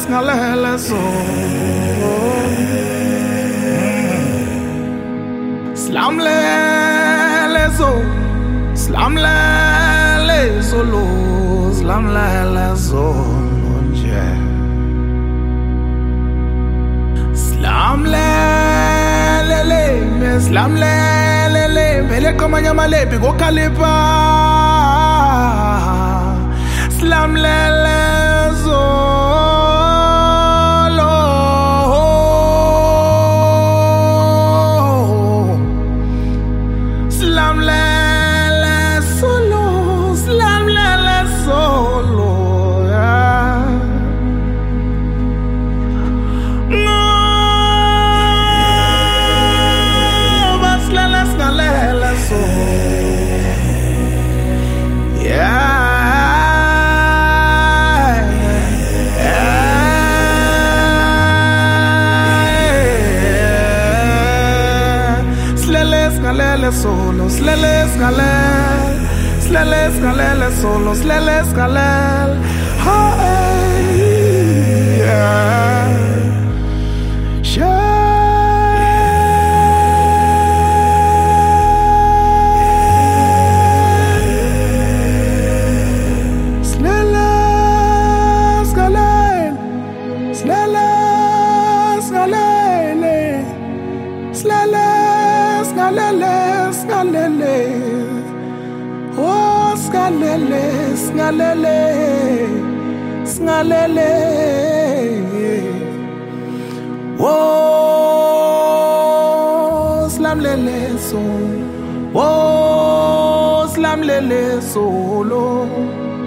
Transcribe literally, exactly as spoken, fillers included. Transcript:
singalele solo Slamlele solo Slamlele solo Slamlele solo nje Slamlele Slamlele Vele kamanya malebi gokhalipa Slamlele solo Slamlele solo Slamlele solo No Baslele skalele solo Yeah Slalele solo, slele skalel, slele skalele solo, slele skalel. Hey, yeah. Slele skalel, slele skalele, slele. Skalele, skalele, oh skalele, skalele, skalele, oh slamlele so, oh slamlele solo.